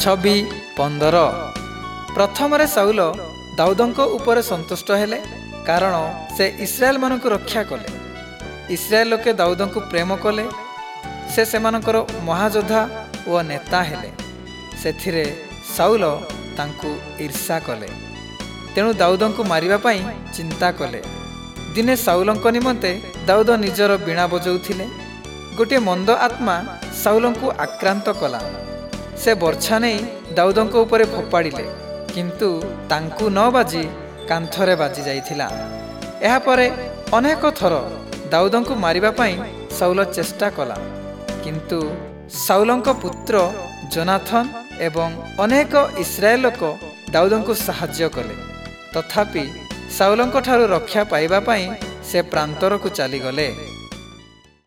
26:15 ପ୍ରଥମରେ ସାଉଲ ଦାଉଦଙ୍କ ଉପରେ ସନ୍ତୁଷ୍ଟ ହେଲେ, କାରଣ ସେ ଇସ୍ରାଏଲ ମାନଙ୍କୁ ରକ୍ଷା କଲେ। ଇସ୍ରାଏଲ ଲୋକେ ଦାଉଦଙ୍କୁ ପ୍ରେମ କଲେ। ସେ ସେମାନଙ୍କର ମହାଯୋଦ୍ଧା ଓ ନେତା ହେଲେ। ସେଥିରେ ସାଉଲ ତାଙ୍କୁ ଈର୍ଷା କଲେ। ତେଣୁ ଦାଉଦଙ୍କୁ ମାରିବା ପାଇଁ ଚିନ୍ତା କଲେ। ଦିନେ ସାଉଲଙ୍କ ନିମନ୍ତେ ଦାଉଦ ନିଜର ବୀଣା ବଜାଉଥିଲେ। ଗୋଟିଏ ମନ୍ଦ ଆତ୍ମା ସାଉଲଙ୍କୁ ଆକ୍ରାନ୍ତ କଲା। ସେ ବର୍ଚ୍ଛା ନେଇ ଦାଉଦଙ୍କ ଉପରେ ଫୋପାଡ଼ିଲେ, କିନ୍ତୁ ତାଙ୍କୁ ନ ବାଜି କାନ୍ଥରେ ବାଜି ଯାଇଥିଲା। ଏହାପରେ ଅନେକ ଥର ଦାଉଦଙ୍କୁ ମାରିବା ପାଇଁ ସାଉଲ ଚେଷ୍ଟା କଲା, କିନ୍ତୁ ସାଉଲଙ୍କ ପୁତ୍ର ଜୋନାଥନ ଏବଂ ଅନେକ ଇସ୍ରାଏଲ ଲୋକ ଦାଉଦଙ୍କୁ ସାହାଯ୍ୟ କଲେ। ତଥାପି ସାଉଲଙ୍କ ଠାରୁ ରକ୍ଷା ପାଇବା ପାଇଁ ସେ ପ୍ରାନ୍ତରକୁ ଚାଲିଗଲେ।